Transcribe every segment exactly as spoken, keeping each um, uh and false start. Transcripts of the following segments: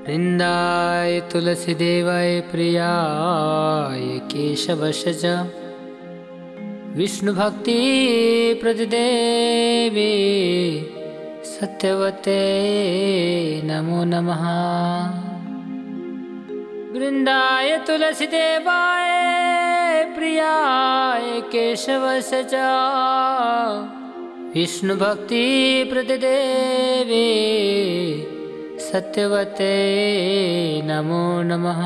वृन्दाय तुलसीदेवाय प्रियाय केशवस्य च विष्णुभक्ति प्रतिदेवे सत्यवते नमो नमः। वृन्दाय तुलसीदेवाय प्रियाय केशवस्य च विष्णुभक्ति प्रतिदेवे सत्यवते नमो नमः।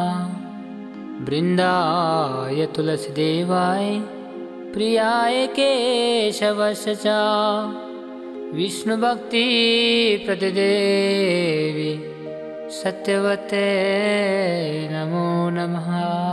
वृन्दाय तुलसीदेवाय प्रियाय केशवस्य च विष्णुभक्ति प्रतिदेवी सत्यवते नमो नमः।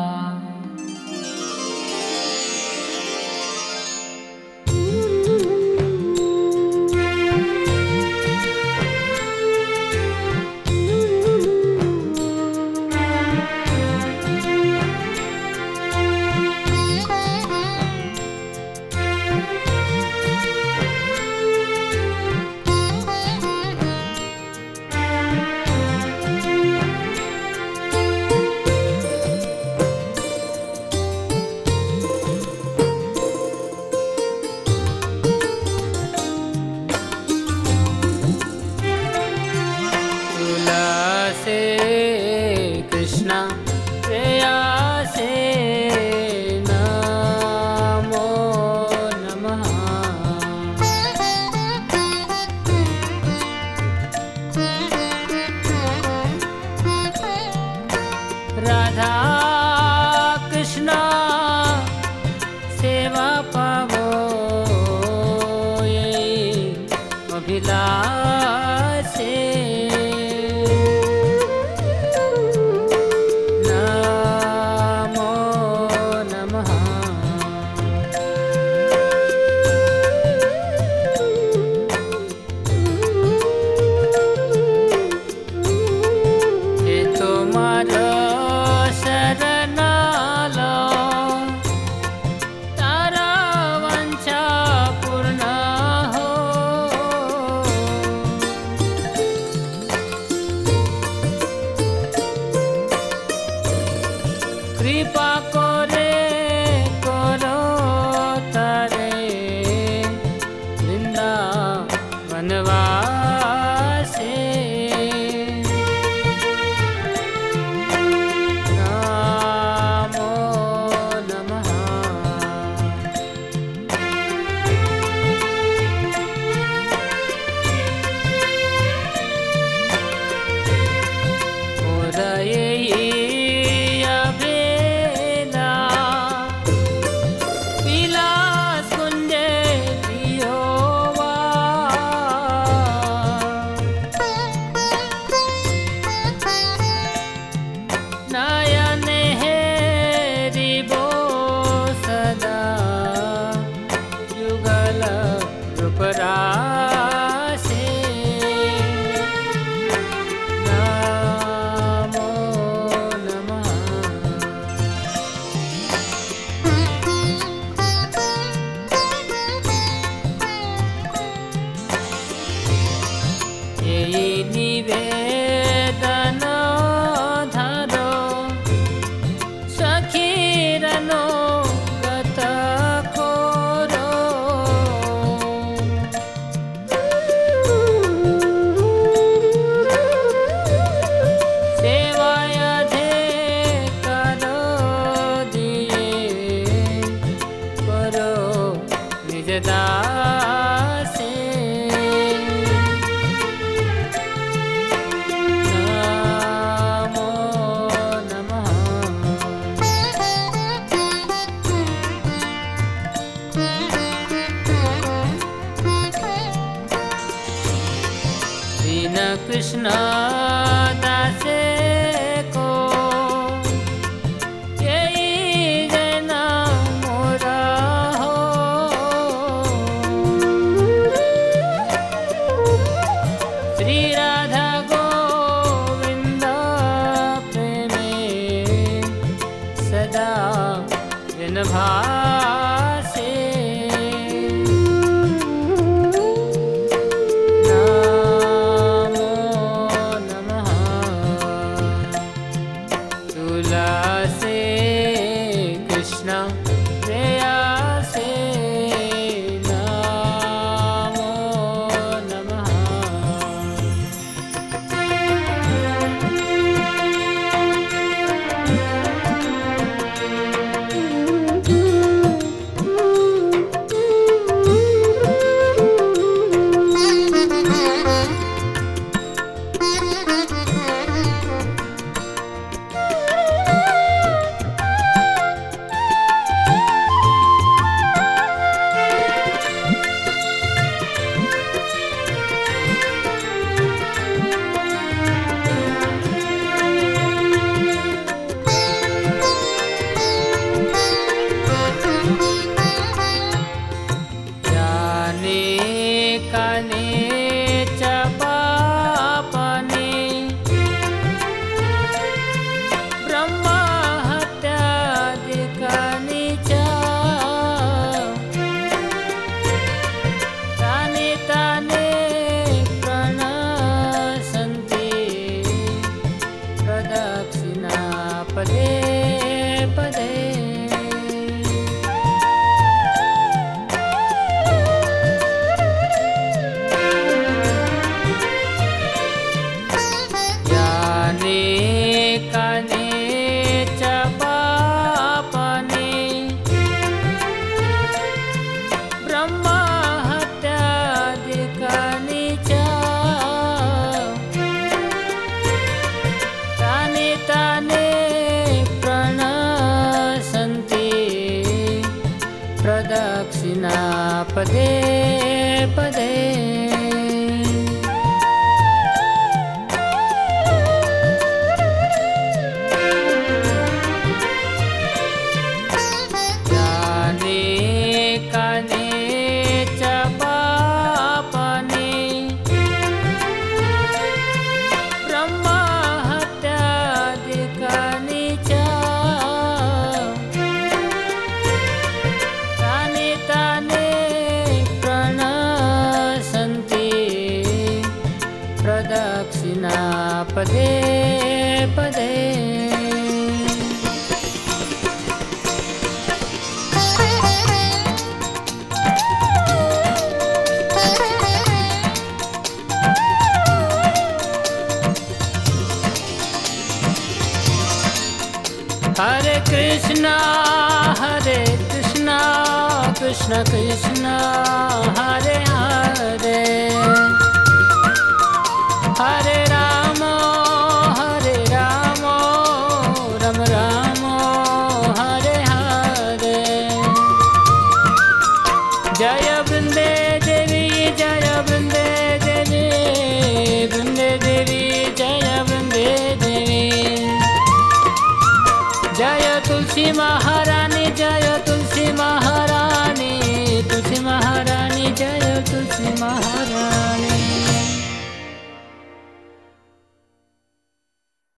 कृष्ण दासे को यही जना मोरा हो। श्री राधा गोविंद प्रेमे सदा जिन भासे। नमो नमः। याने काने च पापाने ब्रह्मा हत्यादिकानि च तानि तानि प्रणश्यन्ति प्रदक्षिणा पदे पदे। काने च पापाने ब्रह्मा हत्यादिकानि च तानि तानि प्रणश्यन्ति प्रदक्षिणा पदे पदे। प्रदक्षिणा पदे पदे। हरे कृष्णा हरे कृष्णा कृष्ण कृष्ण हरे हरे हरे राम हरे राम राम राम हरे हरे। जय वृंदे देवी जय वृंदे देवी वृंदे देवी जय वृंदे देवी। जय तुलसी माँ